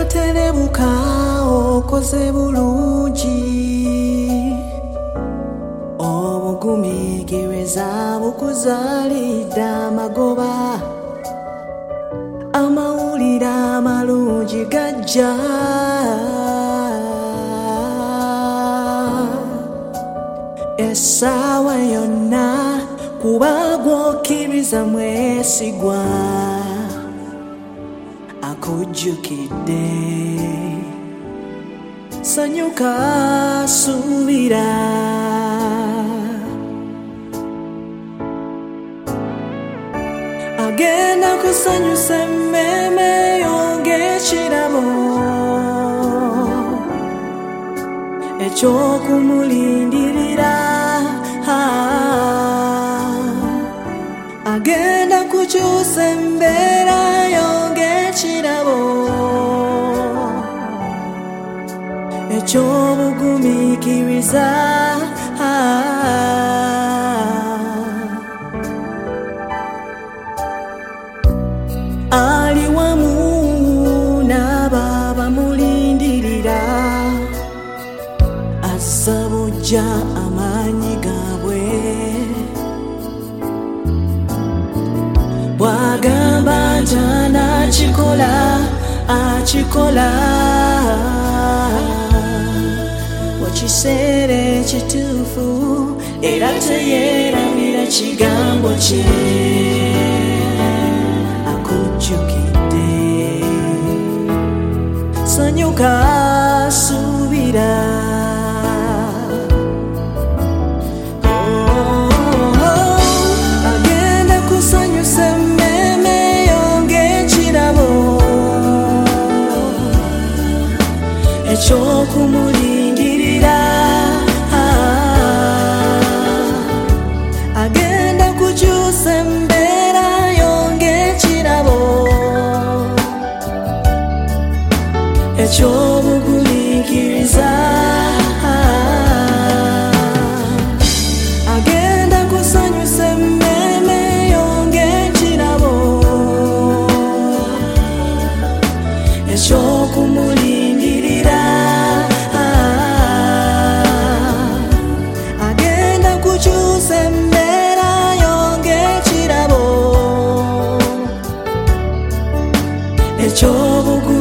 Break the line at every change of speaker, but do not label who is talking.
terebuka okoze bulungi obugumikiriza bukuzaalidde amagoba amawulire amalungi gajja essaawa yonna kuba gw'okkiriza mwesigwa akujjukidde sanyuka suubira agenda kusanyusa emmeeme yo ng'ekirabo eky'okumulindirira agenda kukyusa embeera yo ng'ekirabo eky'obugumiikiriza ali wamu n'abo abamulindirira assa buggya amaanyi gaabwe bw'agamba nti anaakikola akikola mu kiseera ekituufu era teyeerabira kigambo kye akujjukidde sanyuka suubira agenda kusanyusa emmeeme yo ng'ekirabo eky'okumulingirira agenda kukyusa embeera yo ng'ekirabo eky'obugumiikiriza agenda kusanyusa emmeeme yo ng'ekirabo eky'okumulindirira agenda kukyusa embeera yo ng'ekirabo eky'obugumiikiriza